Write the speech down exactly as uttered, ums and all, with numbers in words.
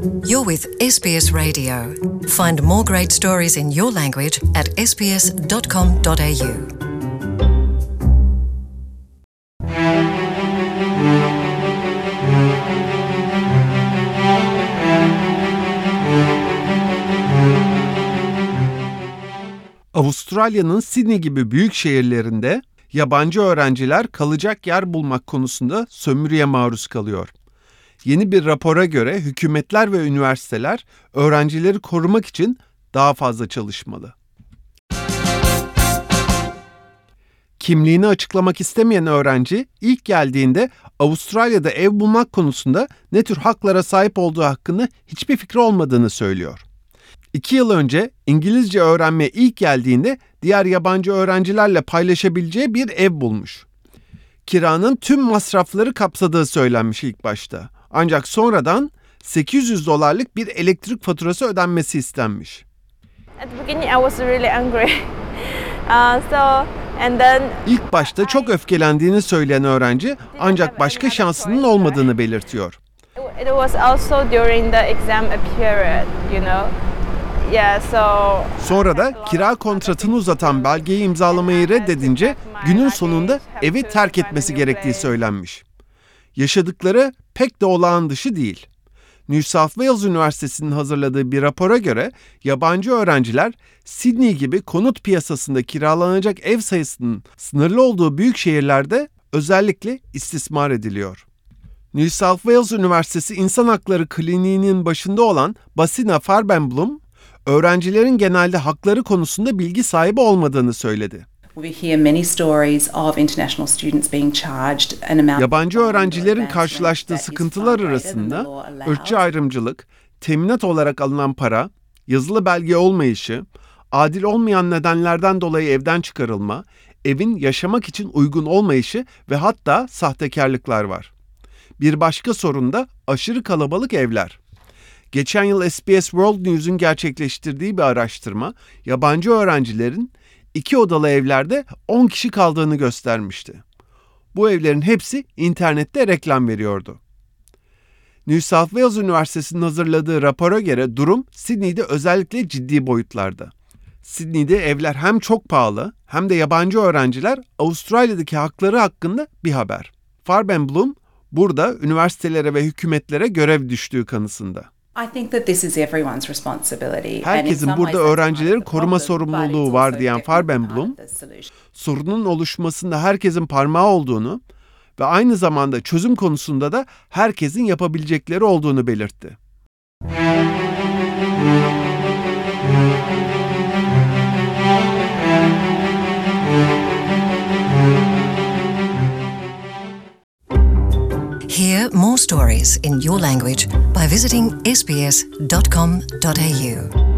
You're with S B S Radio. Find more great stories in your language at s b s dot com dot a u. Avustralya'nın Sydney gibi büyük şehirlerinde yabancı öğrenciler kalacak yer bulmak konusunda sömürüye maruz kalıyor. Yeni bir rapora göre hükümetler ve üniversiteler öğrencileri korumak için daha fazla çalışmalı. Kimliğini açıklamak istemeyen öğrenci ilk geldiğinde Avustralya'da ev bulmak konusunda ne tür haklara sahip olduğu hakkında hiçbir fikri olmadığını söylüyor. İki yıl önce İngilizce öğrenmeye ilk geldiğinde diğer yabancı öğrencilerle paylaşabileceği bir ev bulmuş. Kiranın tüm masrafları kapsadığı söylenmiş ilk başta. Ancak sonradan sekiz yüz dolarlık bir elektrik faturası ödenmesi istenmiş. At the beginning I was really angry. Uh, so and then İlk başta çok öfkelendiğini söyleyen öğrenci ancak başka şansının olmadığını belirtiyor. it was also during the exam period, you know. Yeah, so Sonra da kira kontratını uzatan belgeyi imzalamayı reddedince günün sonunda evi terk etmesi gerektiği söylenmiş. Yaşadıkları pek de olağan dışı değil. New South Wales Üniversitesi'nin hazırladığı bir rapora göre yabancı öğrenciler Sydney gibi konut piyasasında kiralanacak ev sayısının sınırlı olduğu büyük şehirlerde özellikle istismar ediliyor. New South Wales Üniversitesi İnsan Hakları Kliniği'nin başında olan Basina Farbenblum, öğrencilerin genelde hakları konusunda bilgi sahibi olmadığını söyledi. Yabancı öğrencilerin karşılaştığı sıkıntılar arasında ırkçı ayrımcılık, teminat olarak alınan para, yazılı belge olmayışı, adil olmayan nedenlerden dolayı evden çıkarılma, evin yaşamak için uygun olmayışı ve hatta sahtekarlıklar var. Bir başka sorun da aşırı kalabalık evler. Geçen yıl S B S World News'un gerçekleştirdiği bir araştırma, yabancı öğrencilerin iki odalı evlerde on kişi kaldığını göstermişti. Bu evlerin hepsi internette reklam veriyordu. New South Wales Üniversitesi'nin hazırladığı rapora göre durum Sydney'de özellikle ciddi boyutlarda. Sydney'de evler hem çok pahalı hem de yabancı öğrenciler Avustralya'daki hakları hakkında bir haber. Farbenblum burada üniversitelere ve hükümetlere görev düştüğü kanısında. Herkesin burada öğrencileri koruma sorumluluğu var diyen Farbenblum, sorunun oluşmasında herkesin parmağı olduğunu ve aynı zamanda çözüm konusunda da herkesin yapabilecekleri olduğunu belirtti. Hear more stories in your language by visiting s b s dot com dot a u.